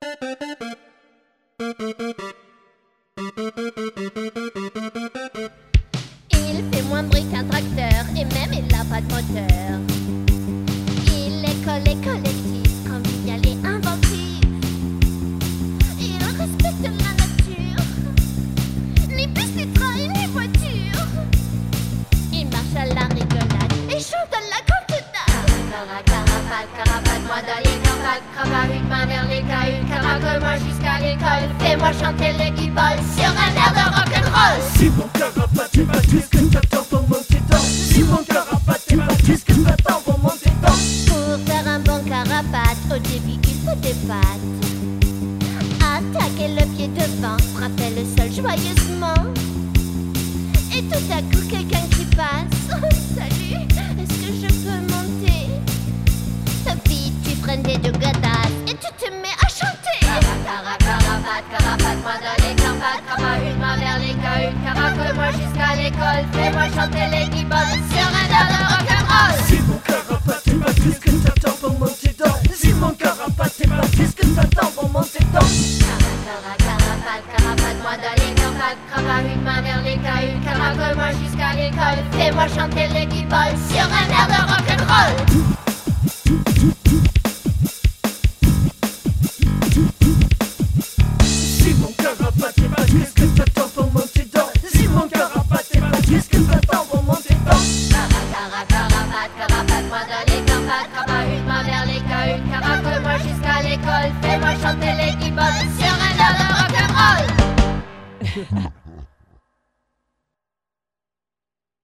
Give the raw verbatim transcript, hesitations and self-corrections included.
Il fait moins de bruit qu'un tracteur et même il n'a pas de moteur. Il est collé collectif, convivial et inventif. Il respecte la nature, ni bus, ni train, ni voiture. Il marche à la rigolade et chante à la cantonade. Cara, carapate, carapate, moi dans les campagnes. Crava une main vers les cahuts, caracole-moi jusqu'à l'école. Fais-moi chanter les guibolles sur un air de rock'n'roll. Si mon carapate, tu m'as dit ce que t'attends pour monter dedans. Si mon carapate, tu m'as dit ce que t'attends pour monter dedans. Pour faire un bon carapate, au début il faut des pattes. Attaquer le pied devant, frapper le sol joyeusement. Et tout à coup quelqu'un qui passe. Oh, salut, est-ce que je peux monter? Sophie, tu freines des deux godasses et tu te mets à chanter. Cara, carapate, carapate, moi dans les campagnes. Crava une main vers les cahuts, caracole-moi jusqu'à l'école. Fais-moi chanter les guibolles sur un air de rock'n'roll. Si mon carapate, tu m'as dit ce que t'attends pour monter dedans. Si mon carapate, tu m'as dit ce que t'attends pour monter dedans. Cara, carapate, carapate, moi dans les campagnes. Crava une main vers les cahuts, caracole-moi jusqu'à l'école. Fais-moi chanter les guibolles sur un air de rock'n'roll. Si mon carapate, tu m'as dit ce que t'attends pour monter dedans. Si mon carapate, tu m'as dit ce que t'attends pour monter dedans. Cara, cara, carapate, carapate, moi dans les campagnes. Crava une main vers les cahuts, caracole-moi jusqu'à l'école. Fais-moi chanter les guibolles sur un air de rock'n'roll.